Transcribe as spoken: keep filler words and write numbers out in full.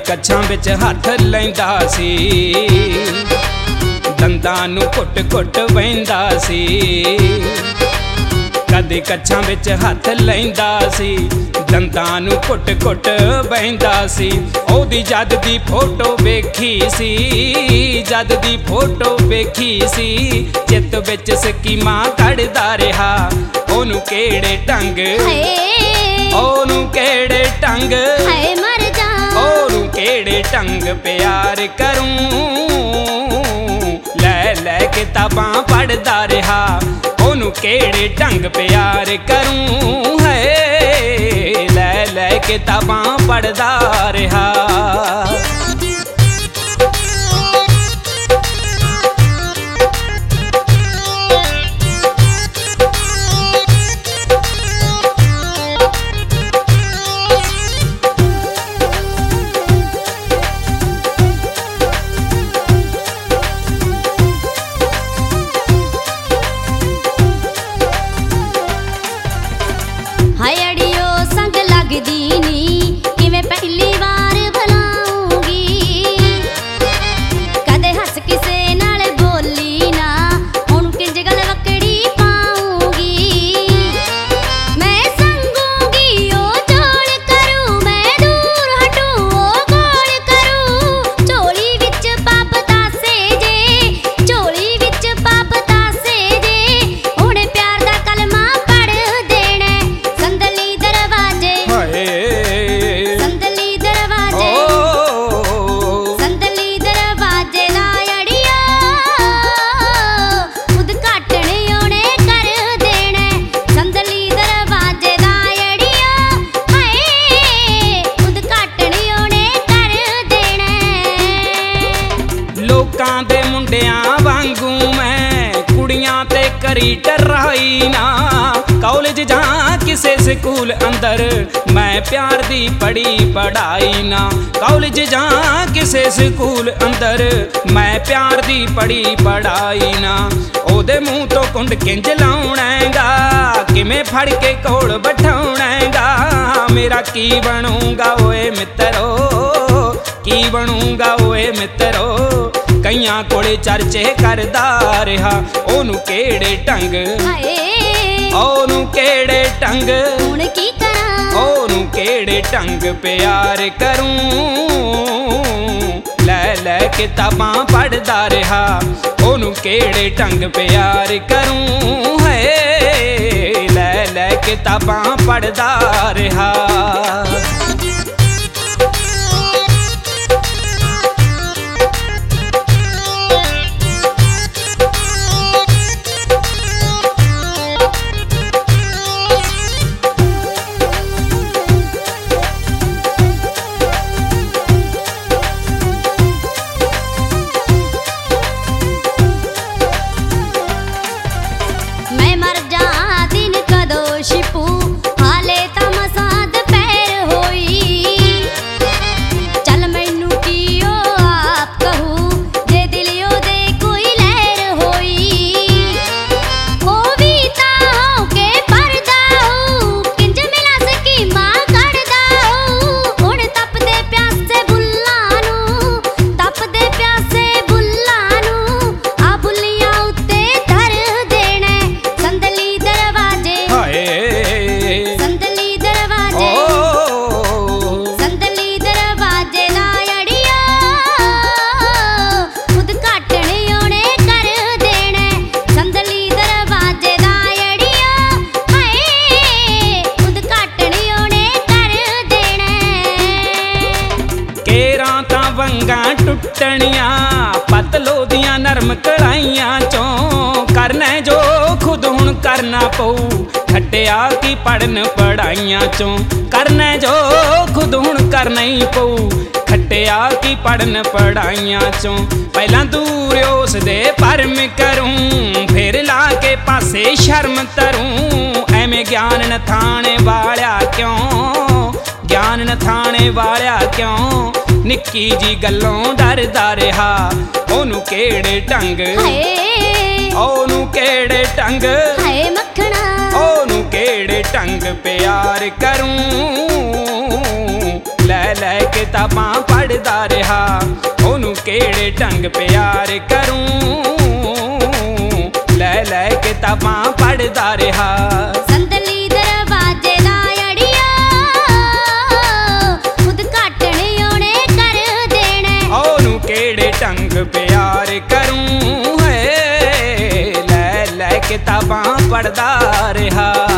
ਕੱਛਾਂ ਵਿੱਚ ਹੱਥ ਲੈਂਦਾ ਸੀ, ਦੰਦਾਂ ਨੂੰ ਘੁੱਟ ਘੁੱਟ ਵਹਿੰਦਾ ਸੀ। ਕਦੇ ਕੱਛਾਂ ਵਿੱਚ ਹੱਥ ਲੈਂਦਾ ਸੀ, ਦੰਦਾਂ ਨੂੰ ਘੁੱਟ ਘੁੱਟ ਵਹਿੰਦਾ ਸੀ। ਉਹਦੀ ਜਦ ਦੀ ਫੋਟੋ ਵੇਖੀ ਸੀ, ਜਦ ਦੀ ਫੋਟੋ ਵੇਖੀ ਸੀ, ਚਿੱਤ ਵਿੱਚ ਸਕੀਮਾਂ ਕੱਢਦਾ ਰਿਹਾ। ਉਹਨੂੰ ਕਿਹੜੇ ਢੰਗ, ਉਹਨੂੰ ਕਿਹੜੇ ਢੰਗ, ਉਹਨੂੰ ਕਿਹੜੇ ਢੰਗ ਪਿਆਰ ਕਰੂੰ। ਲੈ ਲੈ ਕਿਤਾਬਾਂ ਪੜ੍ਹਦਾ ਰਿਹਾ, ਉਹਨੂੰ ਕਿਹੜੇ ਢੰਗ ਪਿਆਰ ਕਰੂੰ। ਹੈ ਲੈ ਲੈ ਕਿਤਾਬਾਂ ਪੜ੍ਹਦਾ ਰਿਹਾ। ਲੋਕਾਂ ਦੇ ਮੁੰਡਿਆਂ ਵਾਂਗੂ ਮੈਂ ਕੁੜੀਆਂ ਤੇ ਕਰੀ ਟਰਾਈ ਨਾ। ਕਾਲਜ ਜਾਂ ਕਿਸੇ ਸਕੂਲ ਅੰਦਰ ਮੈਂ ਪਿਆਰ ਦੀ ਪੜ੍ਹੀ ਪੜ੍ਹਾਈ ਨਾ। ਕਾਲਜ ਜਾਂ ਕਿਸੇ ਸਕੂਲ ਅੰਦਰ ਮੈਂ ਪਿਆਰ ਦੀ ਪੜ੍ਹੀ ਪੜ੍ਹਾਈ ਨਾ। ਉਹਦੇ ਮੂੰਹ ਤੋਂ ਕੁੰਡ ਕਿੰਜ ਲਾਉਣਾਗਾ, ਕਿਵੇਂ ਫੜ ਕੇ ਕੋਲ ਬਿਠਾਉਣਾਗਾ। ਮੇਰਾ ਕੀ ਬਣੂਗਾ ਓਏ ਮਿੱਤਰੋ, ਕੀ ਬਣੂਗਾ ਓਏ ਮਿੱਤਰੋ। ਕਈਆਂ ਕੋਲੇ ਚਰਚੇ ਕਰਦਾ ਰਿਹਾ, ਉਹਨੂੰ ਕਿਹੜੇ ਢੰਗ, ਉਹਨੂੰ ਕਿਹੜੇ ਢੰਗ, ਹੁਣ ਕੀ ਕਰਾਂ, ਉਹਨੂੰ ਕਿਹੜੇ ਢੰਗ ਪਿਆਰ ਕਰੂੰ। ਲੈ ਲੈ ਕਿਤਾਬਾਂ ਪੜ੍ਹਦਾ ਰਿਹਾ, ਉਹਨੂੰ ਕਿਹੜੇ ਢੰਗ ਪਿਆਰ ਕਰੂੰ। ਹੈ ਲੈ ਲੈ ਕਿਤਾਬਾਂ ਪੜ੍ਹਦਾ ਰਿਹਾ। ਵੰਗਾਂ ਟੁੱਟਣੀਆਂ ਪਤਲੋ ਦੀਆਂ ਨਰਮ ਕੜਾਈਆਂ ਚੋਂ। ਕਰਨਾ ਜੋ ਖੁਦ ਹੁਣ ਕਰਨਾ ਪਊ, ਖੱਟਿਆ ਕੀ ਪੜਨ ਪੜਾਈਆਂ ਚੋਂ। ਕਰਨਾ ਜੋ ਖੁਦ ਹੁਣ ਕਰਨਾ ਹੀ ਪਊ, ਖੱਟਿਆ ਕੀ ਪੜਨ ਪੜਾਈਆਂ ਚੋਂ। ਪਹਿਲਾਂ ਦੂਰ ਉਸ ਦੇ ਭਰਮ ਕਰੂੰ, ਫਿਰ ਲਾ ਕੇ ਪਾਸੇ ਸ਼ਰਮ ਤਰੂੰ। ਐਵੇਂ ਗਿਆਨ ਨਥਾਣੇ ਵਾਲਿਆ ਕਿਉਂ, ਗਿਆਨ ਨਥਾਣੇ ਵਾਲਿਆ ਕਿਉਂ। ਨਿੱਕੀ ਜੀ ਗੱਲੋਂ ਡਰਦਾ ਰਿਹਾ, ਉਹਨੂੰ ਕਿਹੜੇ ਢੰਗ, ਉਹਨੂੰ ਕਿਹੜੇ ਢੰਗ, ਹਾਏ ਮੱਖਣਾ ਉਹਨੂੰ ਕਿਹੜੇ ਢੰਗ ਪਿਆਰ ਕਰੂੰ। ਲੈ ਲੈ ਕਿਤਾਬਾਂ ਪੜ੍ਹਦਾ ਰਿਹਾ। ਉਹਨੂੰ ਕਿਹੜੇ ਢੰਗ ਪਿਆਰ ਕਰੂੰ, ਲੈ ਲੈ ਕਿਤਾਬਾਂ ਪੜ੍ਹਦਾ ਰਿਹਾ। ਸੰਦਲੀ ਦਰਵਾਜ਼ੇ ਦਾ ਅੜਿਆ ਉਦਘਾਟਨ ਉਹਨੇ ਕਰ ਦੇਣਾ। ਉਹਨੂੰ ਕਿਹੜੇ ਢੰਗ ਪਿਆਰ ਕਰੂੰ, ਹੈ ਲੈ ਲੈ ਕਿਤਾਬਾਂ ਪੜ੍ਹਦਾ ਰਿਹਾ।